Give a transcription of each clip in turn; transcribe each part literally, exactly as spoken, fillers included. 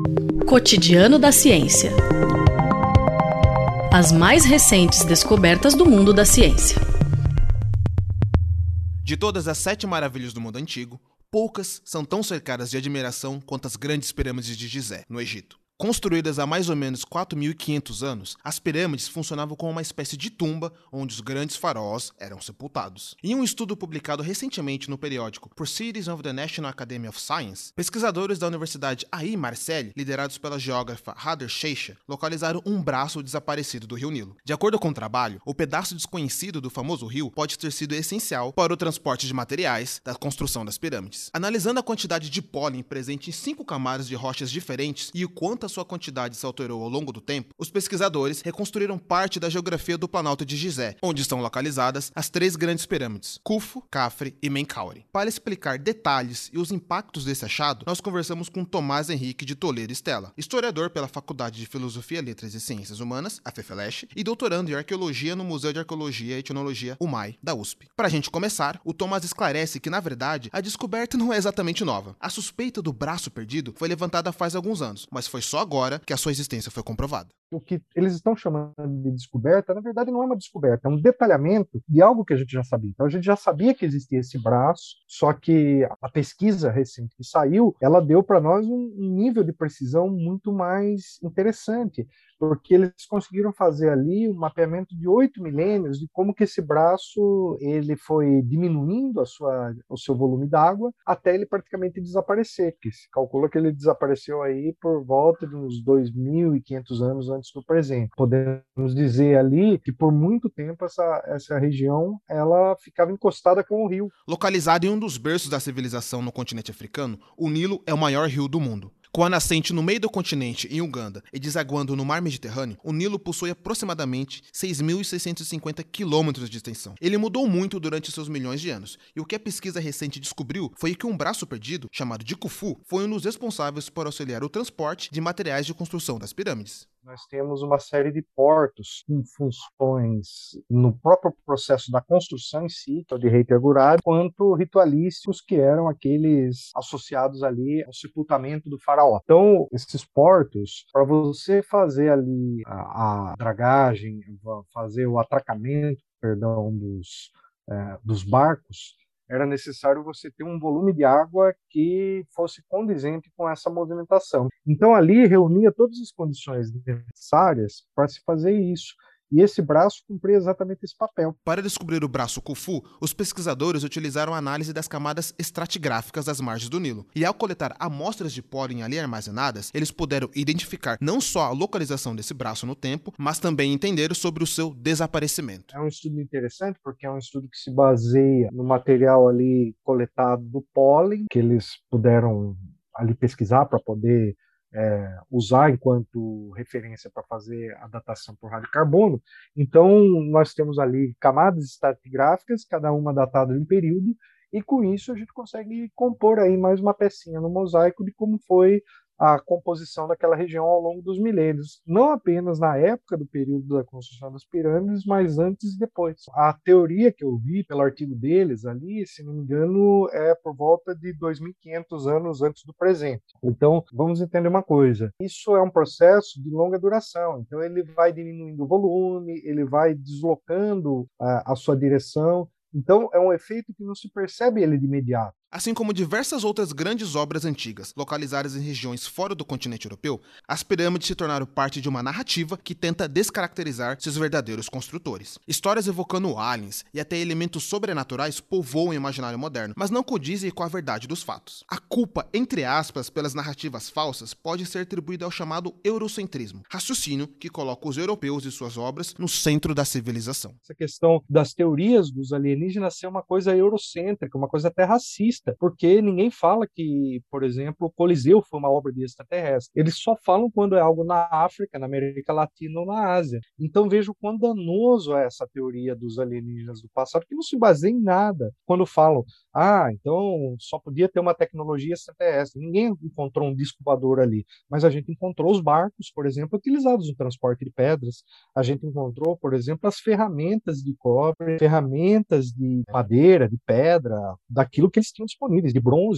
Cotidiano da ciência. As mais recentes descobertas do mundo da ciência. De todas as sete maravilhas do mundo antigo, poucas são tão cercadas de admiração quanto as grandes pirâmides de Gizé, no Egito. Construídas há mais ou menos quatro mil e quinhentos anos, as pirâmides funcionavam como uma espécie de tumba onde os grandes faraós eram sepultados. Em um estudo publicado recentemente no periódico Proceedings of the National Academy of Science, pesquisadores da Universidade Ain Marseille, liderados pela geógrafa Hader Sheicha, localizaram um braço desaparecido do rio Nilo. De acordo com o trabalho, o pedaço desconhecido do famoso rio pode ter sido essencial para o transporte de materiais da construção das pirâmides. Analisando a quantidade de pólen presente em cinco camadas de rochas diferentes e o quanto a sua quantidade se alterou ao longo do tempo, os pesquisadores reconstruíram parte da geografia do Planalto de Gizé, onde estão localizadas as três grandes pirâmides, Khufu, Khafre e Menkaure. Para explicar detalhes e os impactos desse achado, nós conversamos com Tomás Henrique de Toledo Stella, historiador pela Faculdade de Filosofia, Letras e Ciências Humanas, a FEFELESH, e doutorando em Arqueologia no Museu de Arqueologia e Etnologia, U M A I, da U S P. Para a gente começar, o Tomás esclarece que, na verdade, a descoberta não é exatamente nova. A suspeita do braço perdido foi levantada faz alguns anos, mas foi só agora que a sua existência foi comprovada. O que eles estão chamando de descoberta, na verdade, não é uma descoberta, é um detalhamento de algo que a gente já sabia. Então, a gente já sabia que existia esse braço, só que a pesquisa recente que saiu, ela deu para nós um nível de precisão muito mais interessante, porque eles conseguiram fazer ali um mapeamento de oito milênios de como que esse braço ele foi diminuindo a sua, o seu volume d'água até ele praticamente desaparecer, que se calcula que ele desapareceu aí por volta de uns dois mil e quinhentos anos antes do presente. Podemos dizer ali que por muito tempo essa, essa região ela ficava encostada com o rio. Localizado em um dos berços da civilização no continente africano, o Nilo é o maior rio do mundo. Com a nascente no meio do continente, em Uganda, e desaguando no mar Mediterrâneo, o Nilo possui aproximadamente seis mil seiscentos e cinquenta quilômetros de extensão. Ele mudou muito durante seus milhões de anos, e o que a pesquisa recente descobriu foi que um braço perdido, chamado de Khufu, foi um dos responsáveis por auxiliar o transporte de materiais de construção das pirâmides. Nós temos uma série de portos com funções no próprio processo da construção em si, de rito agurado, quanto ritualísticos, que eram aqueles associados ali ao sepultamento do faraó. Então, esses portos, para você fazer ali a, a dragagem, fazer o atracamento, perdão, dos, é, dos barcos, era necessário você ter um volume de água que fosse condizente com essa movimentação. Então, ali reunia todas as condições necessárias para se fazer isso. E esse braço cumpria exatamente esse papel. Para descobrir o braço Khufu, os pesquisadores utilizaram a análise das camadas estratigráficas das margens do Nilo. E ao coletar amostras de pólen ali armazenadas, eles puderam identificar não só a localização desse braço no tempo, mas também entender sobre o seu desaparecimento. É um estudo interessante porque é um estudo que se baseia no material ali coletado do pólen, que eles puderam ali pesquisar para poder É, usar enquanto referência para fazer a datação por radiocarbono. Então, nós temos ali camadas estratigráficas, cada uma datada em um período, e com isso a gente consegue compor aí mais uma pecinha no mosaico de como foi a composição daquela região ao longo dos milênios, não apenas na época do período da construção das pirâmides, mas antes e depois. A teoria que eu vi pelo artigo deles ali, se não me engano, é por volta de dois mil e quinhentos anos antes do presente. Então, vamos entender uma coisa, isso é um processo de longa duração, então ele vai diminuindo o volume, ele vai deslocando a, a sua direção, então é um efeito que não se percebe ele de imediato. Assim como diversas outras grandes obras antigas, localizadas em regiões fora do continente europeu, as pirâmides se tornaram parte de uma narrativa que tenta descaracterizar seus verdadeiros construtores. Histórias evocando aliens e até elementos sobrenaturais povoam o imaginário moderno, mas não condizem com a verdade dos fatos. A culpa, entre aspas, pelas narrativas falsas pode ser atribuída ao chamado eurocentrismo, raciocínio que coloca os europeus e suas obras no centro da civilização. Essa questão das teorias dos alienígenas ser uma coisa eurocêntrica, uma coisa até racista, porque ninguém fala que, por exemplo, o Coliseu foi uma obra de extraterrestre. Eles só falam quando é algo na África, na América Latina ou na Ásia. Então vejo quão danoso é essa teoria dos alienígenas do passado, que não se baseia em nada. Quando falam, ah, então só podia ter uma tecnologia extraterrestre. Ninguém encontrou um disco voador ali, mas a gente encontrou os barcos, por exemplo, utilizados no transporte de pedras. A gente encontrou, por exemplo, as ferramentas de cobre, ferramentas de madeira, de pedra, daquilo que eles tinham disponíveis, de bronze,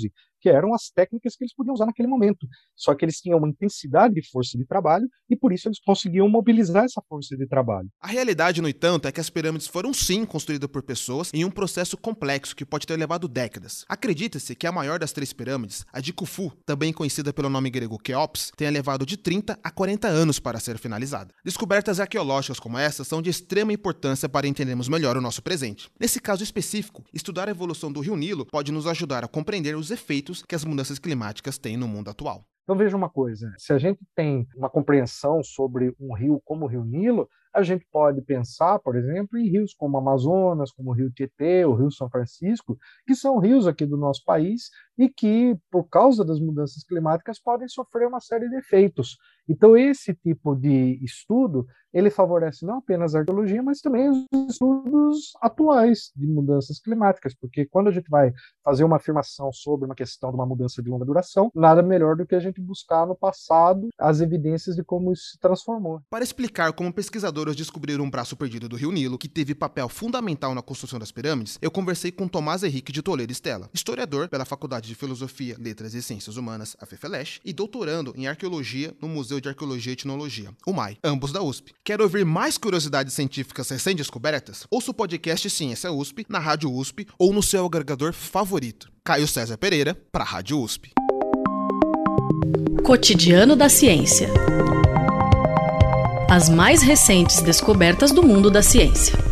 porque eram as técnicas que eles podiam usar naquele momento. Só que eles tinham uma intensidade de força de trabalho e por isso eles conseguiam mobilizar essa força de trabalho. A realidade, no entanto, é que as pirâmides foram sim construídas por pessoas em um processo complexo que pode ter levado décadas. Acredita-se que a maior das três pirâmides, a de Khufu, também conhecida pelo nome grego Quéops, tenha levado de trinta a quarenta anos para ser finalizada. Descobertas arqueológicas como essas são de extrema importância para entendermos melhor o nosso presente. Nesse caso específico, estudar a evolução do rio Nilo pode nos ajudar a compreender os efeitos que as mudanças climáticas têm no mundo atual. Então veja uma coisa, se a gente tem uma compreensão sobre um rio como o rio Nilo, a gente pode pensar, por exemplo, em rios como o Amazonas, como o rio Tietê, o rio São Francisco, que são rios aqui do nosso país e que, por causa das mudanças climáticas, podem sofrer uma série de efeitos. Então esse tipo de estudo, ele favorece não apenas a arqueologia, mas também os estudos atuais de mudanças climáticas, porque quando a gente vai fazer uma afirmação sobre uma questão de uma mudança de longa duração, nada melhor do que a gente buscar no passado as evidências de como isso se transformou. Para explicar como pesquisadores descobriram um braço perdido do rio Nilo, que teve papel fundamental na construção das pirâmides, eu conversei com Tomás Henrique de Toledo Stella, historiador pela Faculdade de Filosofia, Letras e Ciências Humanas, a FEFELESH, e doutorando em Arqueologia no Museu de Arqueologia e Etnologia, o M A I, ambos da U S P. Quer ouvir mais curiosidades científicas recém-descobertas? Ouça o podcast Ciência U S P, na Rádio U S P ou no seu agregador favorito. Caio César Pereira, para a Rádio U S P. Cotidiano da Ciência. As mais recentes descobertas do mundo da ciência.